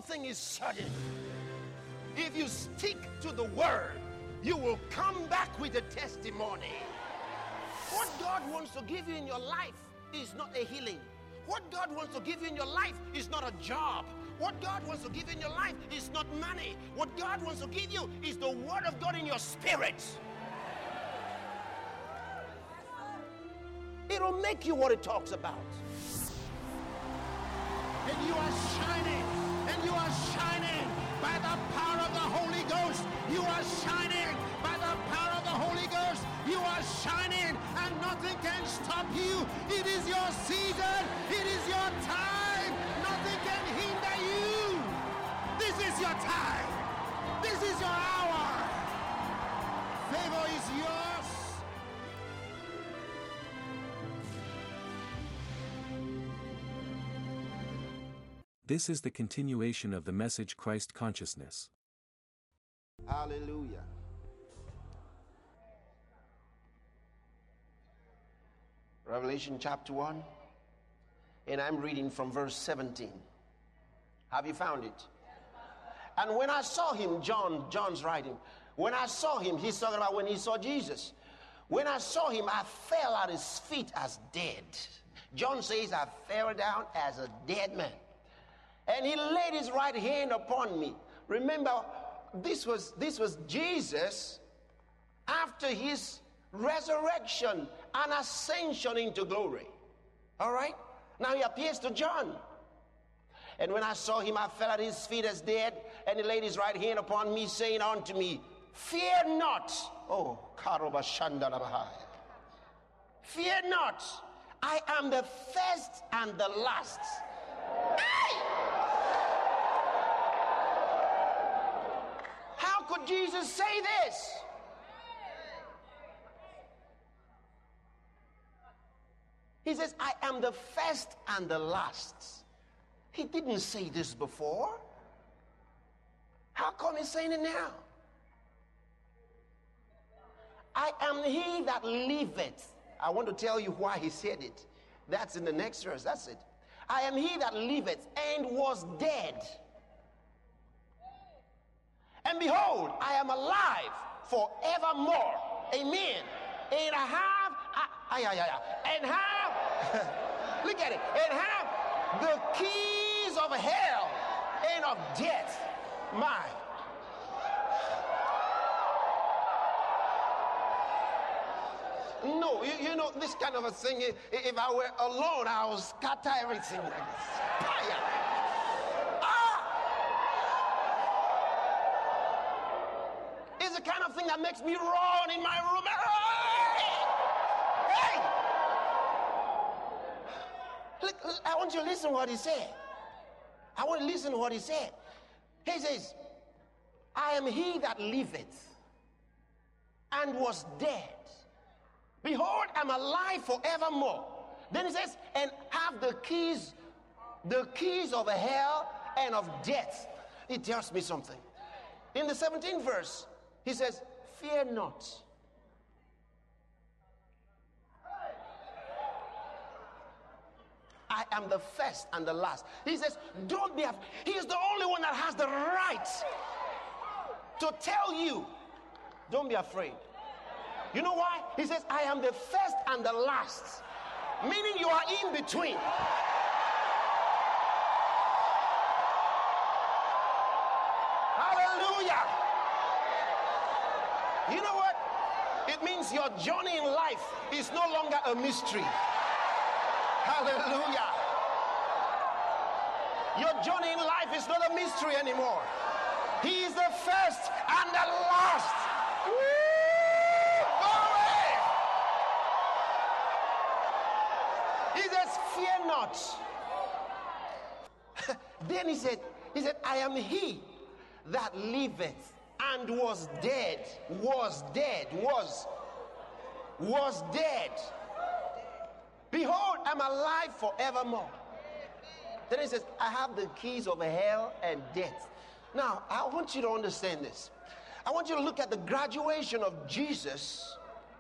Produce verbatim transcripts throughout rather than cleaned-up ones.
thing is certain. If you stick to the word, you will come back with a testimony. What God wants to give you in your life is not a healing. What God wants to give you in your life is not a job. What God wants to give you in your life is not money. What God wants to give you is the word of God in your spirit. It'll make you what it talks about. And you are shining, and you are shining by the power of the Holy Ghost. You are shining by the power of the Holy Ghost. You are shining, and nothing can stop you. It is your season. It is your time. Nothing can hinder you. This is your time. This is your hour. Favor is yours. This is the continuation of the message Christ Consciousness. Hallelujah. Revelation chapter one, and I'm reading from verse seventeen. Have you found it? And when I saw him, John, John's writing, when I saw him, he's talking about when he saw Jesus. When I saw him, I fell at his feet as dead. John says, I fell down as a dead man. And he laid his right hand upon me. Remember, this was, this was Jesus after his resurrection and ascension into glory. All right? Now he appears to John. And when I saw him, I fell at his feet as dead, and he laid his right hand upon me, saying unto me, fear not. Oh, Karobashandalabahai. Fear not. I am the first and the last. Hey! How could Jesus say this? He says, I am the first and the last. He didn't say this before. How come he's saying it now? I am he that liveth. I want to tell you why he said it. That's in the next verse. That's it. I am he that liveth and was dead. And behold, I am alive forevermore. Amen. And I have, I, I, I, I, and have, look at it, and have the keys of hell and of death. My. No, you, you know, this kind of a thing, if I were alone, I would scatter everything like this. Fire. Ah! It's the kind of thing that makes me run in my room. Hey! Look, I want you to listen to what he said. I want to listen to what he said. He says, I am he that liveth and was dead. Behold, I'm alive forevermore. Then he says, and have the keys, the keys of hell and of death. He tells me something. In the seventeenth verse, he says, fear not. I am the first and the last. He says, don't be afraid. He is the only one that has the right to tell you, don't be afraid. You know why? He says, I am the first and the last. Meaning you are in between. Hallelujah. You know what? It means your journey in life is no longer a mystery. Hallelujah. Your journey in life is not a mystery anymore. He is the first and the last. Woo! He says, fear not. Then he said, he said, I am he that liveth and was dead, was dead, was, was dead. Behold, I'm alive forevermore. Then he says, I have the keys of hell and death. Now, I want you to understand this. I want you to look at the graduation of Jesus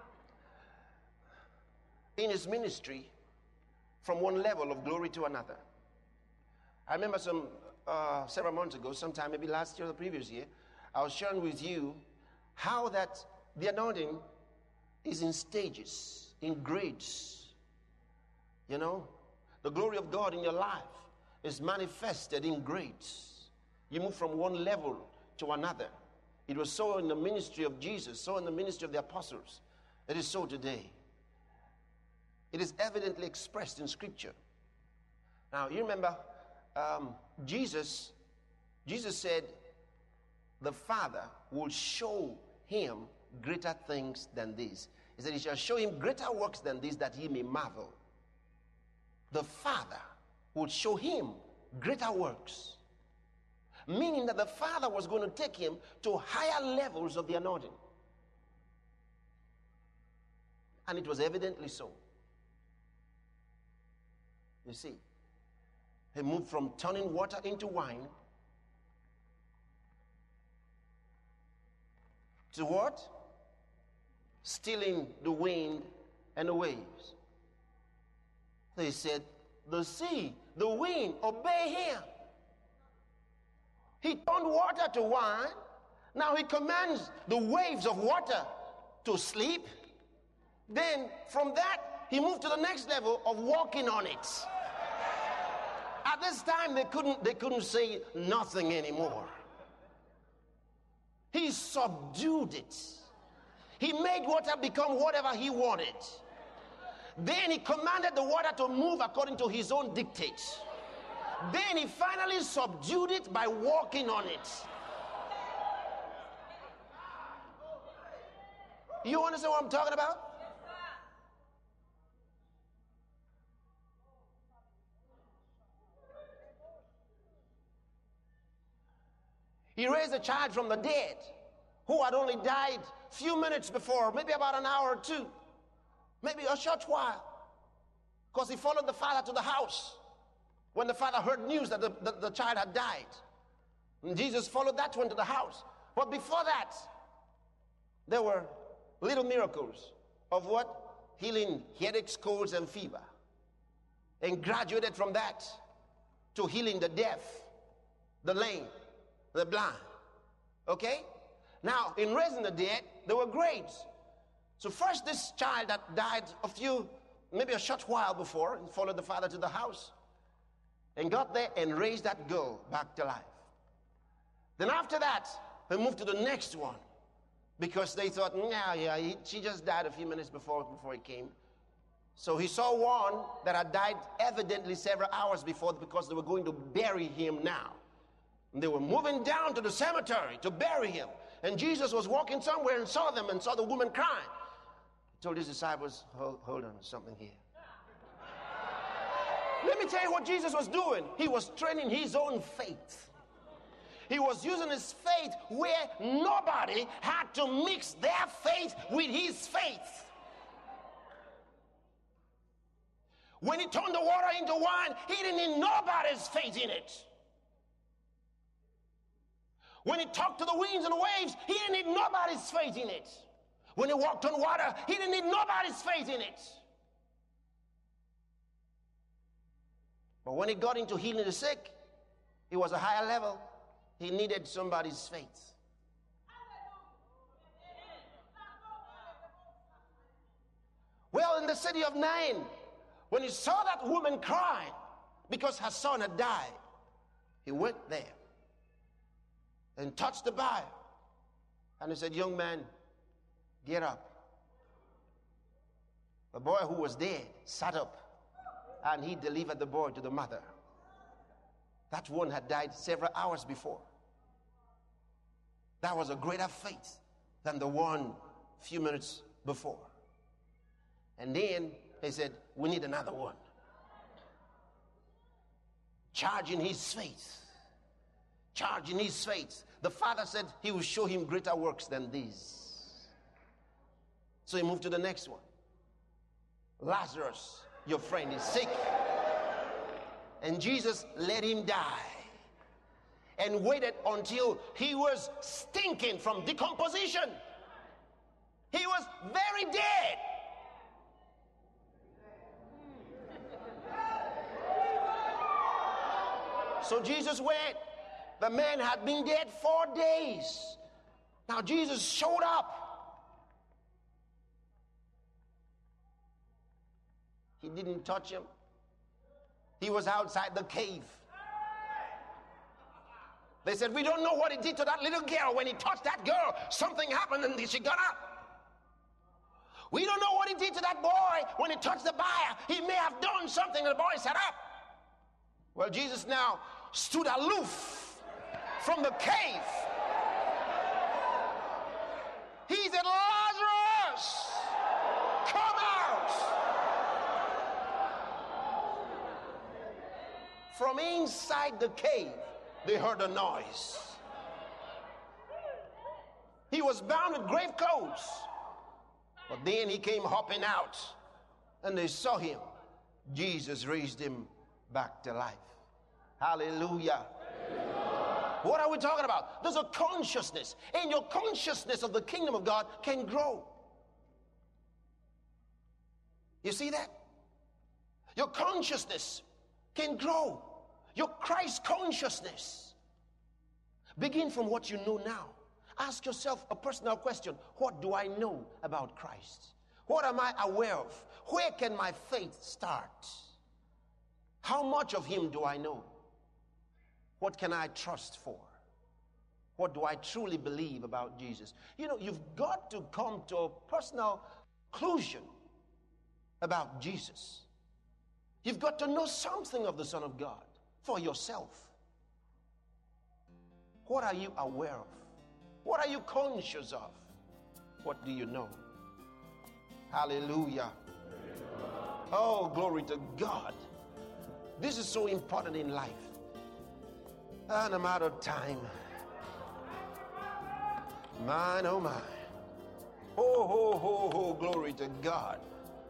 in his ministry from one level of glory to another. I remember some uh, several months ago, sometime maybe last year or the previous year, I was sharing with you how that the anointing is in stages, in grades. You know, the glory of God in your life is manifested in grades. You move from one level to another. It was so in the ministry of Jesus, so in the ministry of the apostles. It is so today. It is evidently expressed in Scripture. Now, you remember, um, Jesus, Jesus said, the Father will show him greater things than these. He said, he shall show him greater works than these, that he may marvel. The Father would show him greater works. Meaning that the Father was going to take him to higher levels of the anointing. And it was evidently so. You see, he moved from turning water into wine to what? Stilling the wind and the waves. They said, the sea, the wind, obey him. He turned water to wine. Now he commands the waves of water to sleep. Then from that, he moved to the next level of walking on it. At this time, they couldn't, they couldn't say nothing anymore. He subdued it. He made water become whatever he wanted. Then he commanded the water to move according to his own dictates. Then he finally subdued it by walking on it. You understand what I'm talking about? He raised a child from the dead who had only died a few minutes before, maybe about an hour or two, maybe a short while, because he followed the father to the house when the father heard news that the, the, the child had died. And Jesus followed that one to the house. But before that, there were little miracles of what? Healing headaches, colds, and fever. And graduated from that to healing the deaf, the lame, the blind. Okay? Now, in raising the dead, there were grades. So first, this child that died a few, maybe a short while before, he followed the father to the house and got there and raised that girl back to life. Then after that, they moved to the next one because they thought, yeah, yeah, he, she just died a few minutes before, before he came. So he saw one that had died evidently several hours before because they were going to bury him now. And they were moving down to the cemetery to bury him. And Jesus was walking somewhere and saw them and saw the woman crying. He told his disciples, hold, hold on, something here. Let me tell you what Jesus was doing. He was training his own faith. He was using his faith where nobody had to mix their faith with his faith. When he turned the water into wine, he didn't need nobody's faith in it. When he talked to the winds and the waves, he didn't need nobody's faith in it. When he walked on water, he didn't need nobody's faith in it. But when he got into healing the sick, it was a higher level. He needed somebody's faith. Well, in the city of Nain, when he saw that woman crying because her son had died, he went there and touched the bier. And he said, young man, get up. The boy who was dead sat up, and he delivered the boy to the mother. That one had died several hours before. That was a greater faith than the one a few minutes before. And then he said, we need another one. Charging his faith. Charging his faith. The father said he will show him greater works than these. So he moved to the next one. Lazarus, your friend, is sick. And Jesus let him die and waited until he was stinking from decomposition. He was very dead. So Jesus went. The man had been dead four days. Now Jesus showed up. He didn't touch him. He was outside the cave. They said, we don't know what he did to that little girl. When he touched that girl, something happened and she got up. We don't know what he did to that boy when he touched the buyer. He may have done something and the boy sat up. Well, Jesus now stood aloof from the cave. He said, Lazarus, come out. From inside the cave, they heard a noise. He was bound with grave clothes. But then he came hopping out, and they saw him. Jesus raised him back to life. Hallelujah. What are we talking about? There's a consciousness, and your consciousness of the kingdom of God can grow. You see that? Your consciousness can grow. Your Christ consciousness. Begin from what you know now. Ask yourself a personal question. What do I know about Christ? What am I aware of? Where can my faith start? How much of him do I know? What can I trust for? What do I truly believe about Jesus? You know, you've got to come to a personal conclusion about Jesus. You've got to know something of the Son of God for yourself. What are you aware of? What are you conscious of? What do you know? Hallelujah. Oh, glory to God. This is so important in life. And I'm out of time. Mine, oh my. Oh, ho, ho, ho, glory to God.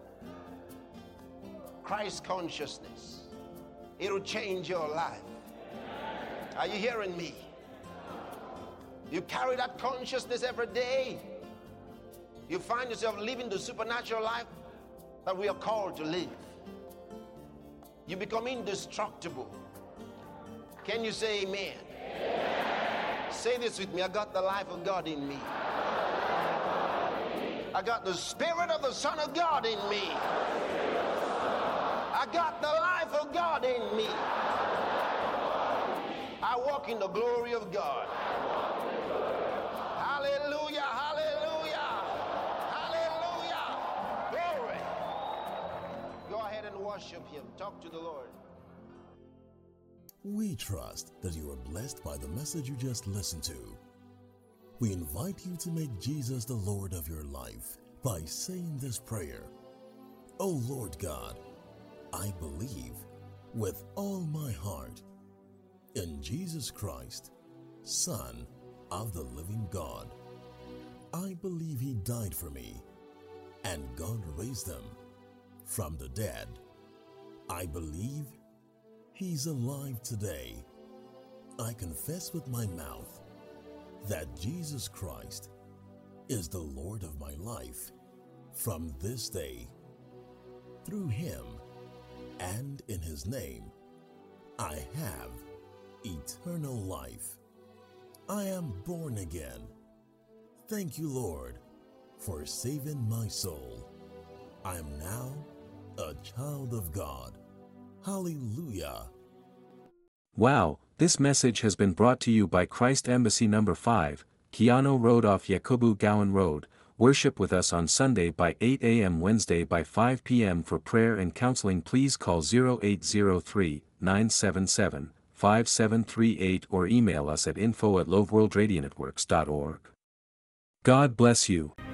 Christ consciousness. It'll change your life. Are you hearing me? You carry that consciousness every day. You find yourself living the supernatural life that we are called to live. You become indestructible. Can you say amen? Amen. Say this with me. I got the life of God in me. I got the Spirit of the Son of God in me. I got the life of God in me. I walk in the glory of God. Hallelujah, hallelujah, hallelujah. Glory. Go ahead and worship him. Talk to the Lord. We trust that you are blessed by the message you just listened to. We invite you to make Jesus the Lord of your life by saying this prayer. Oh Lord God, I believe with all my heart in Jesus Christ, Son of the living God. I believe he died for me, and God raised him from the dead. I believe he's alive today. I confess with my mouth that Jesus Christ is the Lord of my life from this day. Through him and in his name, I have eternal life. I am born again. Thank you, Lord, for saving my soul. I am now a child of God. Hallelujah. Wow, this message has been brought to you by Christ Embassy number five, Keano Road off Yakubu Gowan Road. Worship with us on Sunday by eight a m Wednesday by five p m For prayer and counseling please call zero eight zero three, nine seven seven, five seven three eight or email us at info at loveworldradionetworks dot org. God bless you.